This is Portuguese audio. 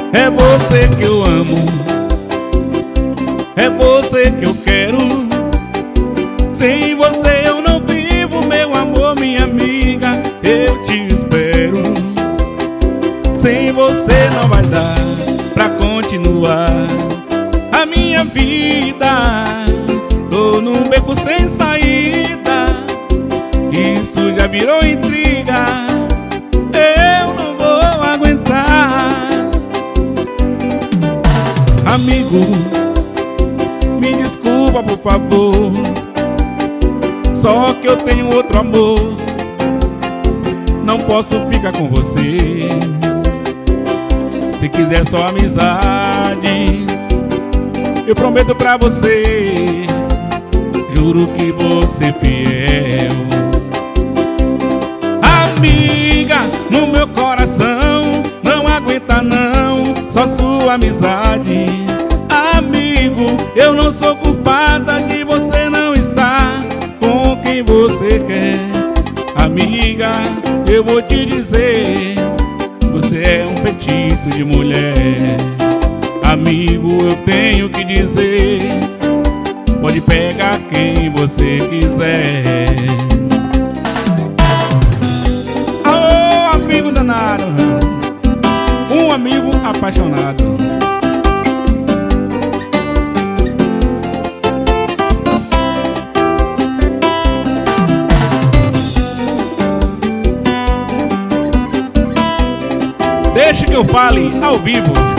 É você que eu amo, é você que eu quero. Sem você eu não vivo, meu amor, minha amiga, eu te espero. Sem você não vai dar pra continuar a minha vida. Tô num beco sem saída, isso já virou intriga, eu não vou aguentar. Amigo, me desculpa por favor, só que eu tenho outro amor, não posso ficar com você. Se quiser só amizade, eu prometo pra você, juro que vou ser fiel. Amiga, no meu coração não aguenta não, só sua amizade. Amigo, eu não sou culpada de você não estar com quem você quer. Amiga, eu vou te dizer, você é um feitiço de mulher. Amigo, eu tenho que dizer, pode pegar quem você quiser. Alô, amigo danado, um amigo apaixonado. Deixe que eu fale ao vivo.